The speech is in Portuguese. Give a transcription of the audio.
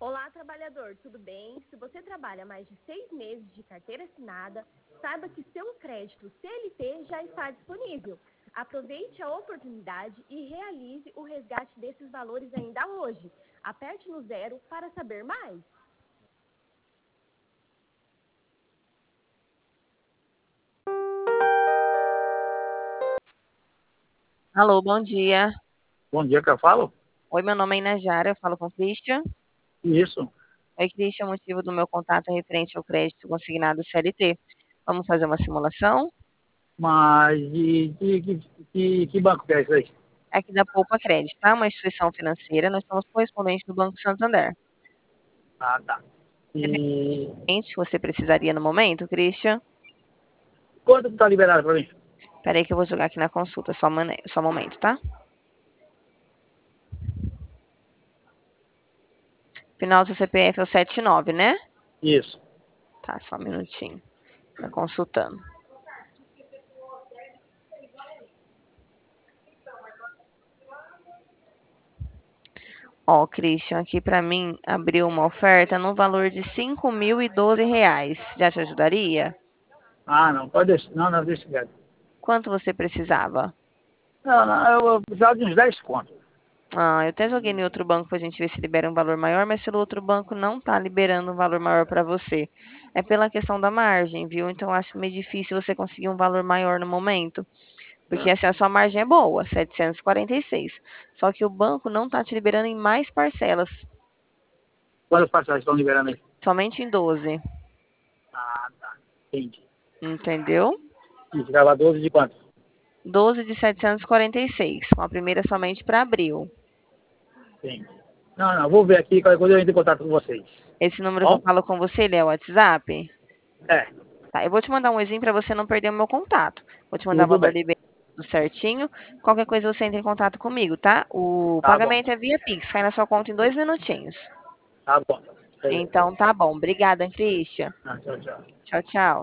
Olá, trabalhador, tudo bem? Se você trabalha mais de 6 meses de carteira assinada, saiba que seu crédito CLT já está disponível. Aproveite a oportunidade e realize o resgate desses valores ainda hoje. Aperte no 0 para saber mais. Alô, bom dia. Bom dia, que eu falo? Oi, meu nome é Inajara, eu falo com o Christian. Isso. Oi, Christian, o motivo do meu contato é referente ao crédito consignado CLT. Vamos fazer uma simulação? Mas que banco que é isso aí? É aqui da Poupa Crédito, tá? Uma instituição financeira, nós somos correspondentes do Banco Santander. Ah, tá. E Gente, você precisaria no momento, Christian? quanto está liberado para mim? Peraí que eu vou jogar aqui na consulta, só um momento, tá? Final do CPF é o 79, né? Isso. Tá, só um minutinho. Tá consultando. Ó, Christian, aqui pra mim abriu uma oferta no valor de R$ 5.012. Já te ajudaria? Ah, não, pode deixar. Não, não, deixa quieto. Quanto você precisava? Não, não, eu vou precisar de uns 10 contos. Ah, eu até joguei em outro banco pra gente ver se libera um valor maior, mas pelo outro banco não tá liberando um valor maior pra você. É pela questão da margem, viu? Então eu acho meio difícil você conseguir um valor maior no momento. Porque assim, a sua margem é boa, 746. Só que o banco não tá te liberando em mais parcelas, Quantas parcelas estão liberando aí? somente em 12. Ah, tá. Entendi. Entendeu? E ficava 12 de quanto? 12 de 746, com a primeira somente para abril. Entendi. Não, não, vou ver aqui, qualquer coisa eu entro em contato com vocês. Esse número que eu Bom? falo com você, ele é o WhatsApp? É, Tá, eu vou te mandar um exemplo para você não perder o meu contato. Vou te mandar o tudo valor bem. liberado certinho. Qualquer coisa você entra em contato comigo, tá? O Tá bom. pagamento é via Pix, cai na sua conta em 2 minutinhos. Tá bom. Beleza. Então tá bom. Obrigada, Christian. Ah, tchau, tchau. Tchau, tchau.